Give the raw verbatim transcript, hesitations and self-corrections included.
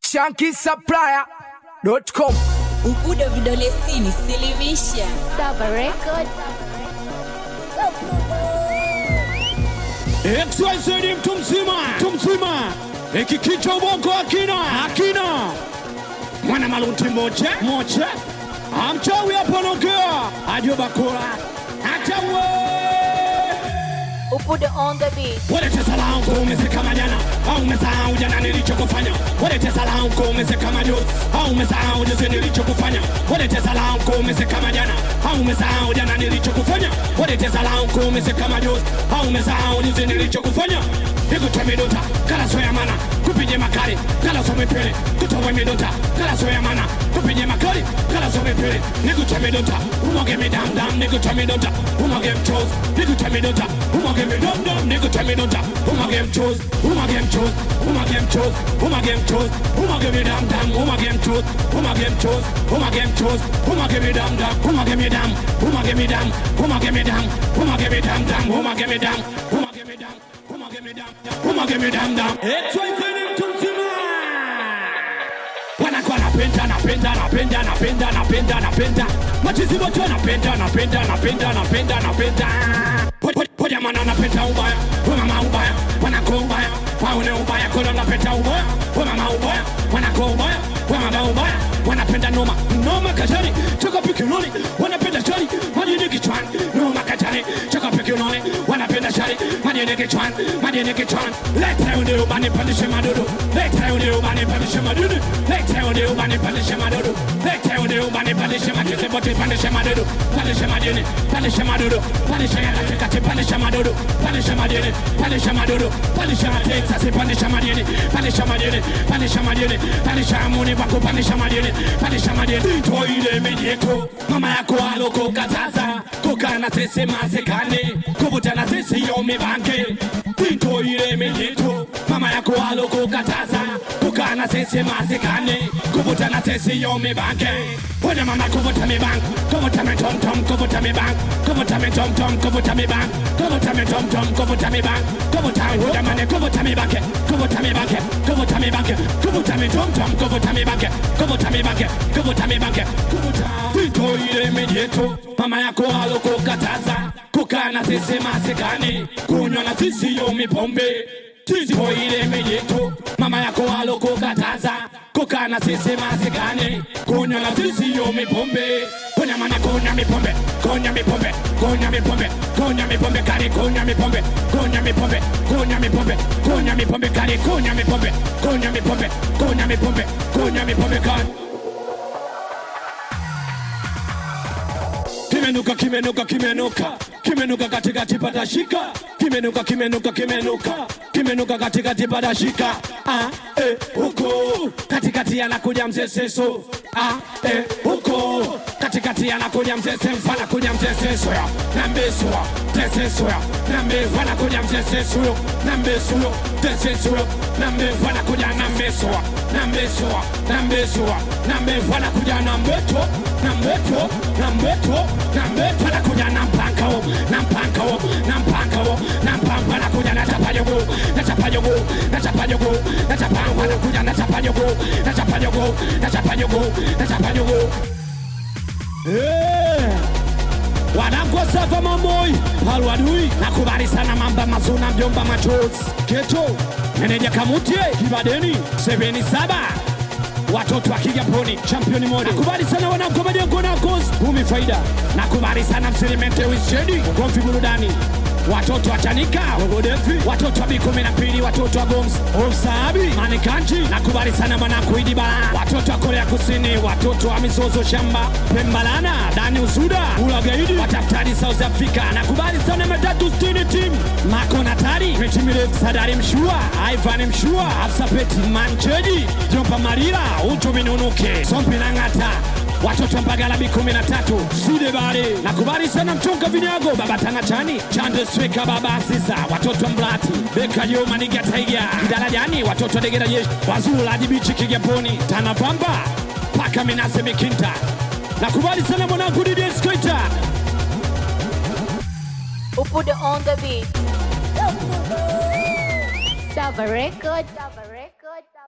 Shanky Supplier dot com. Ubudo vidole sitini silivisha Saba Record. X Y Z mtu mzima, mtu mzima. Eki kichwa ubongo akina, akina. Mwana malunti moja, moja. Amchawi hapa nongea, adio bakora. Atawe. Ubudo on the beat. Walete salamu kwa umezeka majana, au umesahau jana nilichokufanya. Walete salamu kwa umezeka majuzi, au umesahau juzi nilichokufanya. Walete salamu kwa umezeka majana, au umesahau jana nilichokufanya. Walete salamu kwa umezeka majuzi, au umesahau juzi nilichokufanya. Nikutoe midota, kala soya mana, kupije makali, kala soya mipele. Kutoe midota, kala soya mana, kupije makali, kala soya mipele. Nikutoe midota, umwage midam dam, nikutoe midota, umwage mchozi. Nikutoe midota, umwage midam dam, nikutoe midota, umwage mchozi, umwage mchozi, umwage mchozi, umwage mchozi, umwage midam dam, umwage mchozi, umwage mchozi, umwage mchozi, umwage midam dam, umwage midam, umwage midam, umwage midam, umwage midam dam, umwage midam, umwage midam. Uma give me damn damn. X Y Z mtu mzima. Wanakuwa napenda napenda napenda napenda napenda napenda. Machizi wote wanapenda napenda napenda napenda napenda. Poja mana napenda ubaya, mama ubaya, wanakuwa ubaya, waone ubaya kono napenda ubaya, mama ubaya, wanakuwa ubaya, mama ubaya, wanapenda noma, noma kajani, choka pikiloni, wanapenda shari, majini kichwani, noma kajani, choka pikiloni, wanapenda shari, majini kichwani, majini kichwani. Leta ule ubani pandishe madudu, leta ule ubani pandishe madudu, leta ule ubani pandishe madudu, leta ule ubani pandishe madudu, bote pandishe madudu, pandishe majini, pandishe madudu, pandishe yala kati pandishe madudu, pandishe majini, pandishe madudu, pandishe Texas, pandishe majini, pandishe majini, pandishe majini, pandishe amuni bako pandishe majini, pandishe majini. Toile medieto, mama yako aloko kataza, koka na sisi mazekane, kuvuta na sisi yomi banke. Toile medieto, mama yako aloko kataza, koka na sisi mazekane, kuvuta na sisi yomi banke. Oja mama kuvuta mi bank, kuvuta mi tom tom, kuvuta mi bank, kuvuta mi tom tom, kuvuta mi bank, kuvuta mi tom tom, kuvuta mi bank, kuvuta oja mane kuvuta mi bank, kuvuta mi bank, kuvuta mi bank, kuvuta mi tom tom, kuvuta mi bank, kuvuta mi bank, kuvuta mi bank, kuvuta. Tito ile medieto, mama yako aloko kataza, kukaa na sisi masikani, kunywa na sisi yomi pombe. Tito ile medieto, mama yako aloko kataza, kukaa na sisi masikani, kunywa na sisi yomi pombe. Kunya mana kunya mi pombe, kunya mi pombe, kunya mi pombe, kunya mi pombe kari, kunya mi pombe, kunya mi pombe, kunya mi pombe, kunya mi pombe kari, kunya mi pombe, kunya mi pombe, kunya mi pombe, kunya mi pombe kari. Kimenuka, kimenuka, kimenuka, kimenuka katikati patashika, kimenuka, kimenuka, kimenuka, kimenuka katikati patashika. Ah, eh, huko katikati anakuja mzee Seso. Ah, eh, huko katikati anakuja mzee Semfa, anakuja mzee Seso ya Nambeso, Teseso ya Nambeso, anakuja mzee Seso ya Nambeso, Teseso ya Nambeso, anakuja Nambeso, Nambeso, Nambeso, Nambeso, anakuja Nambeto, Nambeto, Nambeto, Nambeto, anakuja Nampankao, Nampankao, Nampankao, Nampampa, anakuja Nachapayogo, Nachapayogo, Nachapayogo, Nachapanga, anakuja Nachapayogo, Nachapayogo, Nachapayogo, Nachapayogo. Eh, wanangu safa mamoi, halwadui, nakubali sana mamba mazuna mjomba machozi. Keto, meneja kamutie, kibadeni, sebeni saba. Watoto wa Kigaponi, championi mode. Nakubali sana wanangu majengo na kozi, umi faida. Nakubali sana msilimente wisjedi, konfi burudani. Watoto wa Chanika, Ogodefi, watoto wa Bikumi na Pili, watoto wa Goms, Osabi, Manikanji, nakubali sana mwanangu Idibala, watoto wa Korea Kusini, watoto wa Misozo Shamba, Pembalana, Dani Usuda, Ulagaidi, wataftari South Africa, nakubali sana matatu stini team, Mako Natari, Metimile, Sadari Mshua, Ivan Mshua, Afsapeti, Mancheji, Jompa Marira, Ucho Minunuke, Sompi Nangata, watoto Mbagala Bikumi na tatu, Side Bari, nakubali sana Mchonga Vinyago, Baba Tangachani, Chande Sweka Baba Asisa, watoto Mblati, Beka Yo Maniga Taiga, Kidarajani, watoto Degera Yesh, Wazula Dibichi Kigaponi, Tanavamba, Paka Minase Mikinta, nakubali sana mwanangu Didi Skater. Ubudo on the beat. Saba Record.